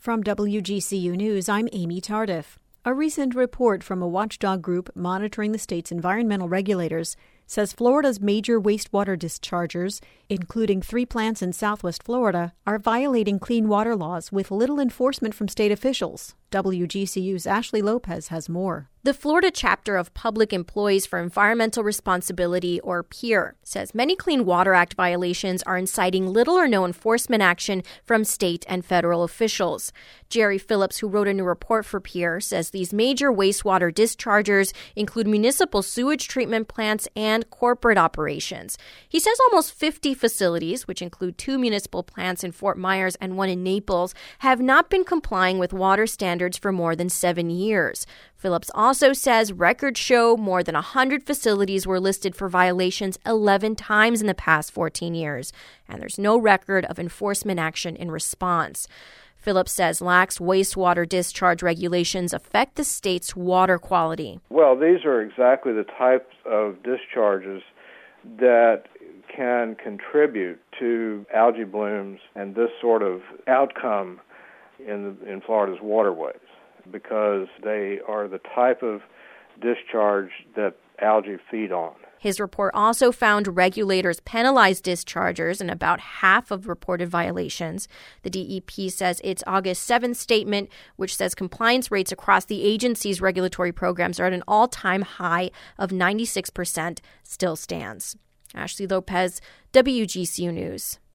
From WGCU News, I'm Amy Tardif. A recent report from a watchdog group monitoring the state's environmental regulators says Florida's major wastewater dischargers, including 3 plants in southwest Florida, are violating clean water laws with little enforcement from state officials. WGCU's Ashley Lopez has more. The Florida chapter of Public Employees for Environmental Responsibility, or PEER, says many Clean Water Act violations are inciting little or no enforcement action from state and federal officials. Jerry Phillips, who wrote a new report for PEER, says these major wastewater dischargers include municipal sewage treatment plants and corporate operations. He says almost 50 facilities, which include 2 municipal plants in Fort Myers and 1 in Naples, have not been complying with water standards for more than 7 years. Phillips also says records show more than 100 facilities were listed for violations 11 times in the past 14 years, and there's no record of enforcement action in response. Phillips says lax wastewater discharge regulations affect the state's water quality. Well, these are exactly the types of discharges that can contribute to algae blooms and this sort of outcome in Florida's waterways, because they are the type of discharge that algae feed on. His report also found regulators penalize dischargers in about half of reported violations. The DEP says its August 7th statement, which says compliance rates across the agency's regulatory programs are at an all-time high of 96%, still stands. Ashley Lopez, WGCU News.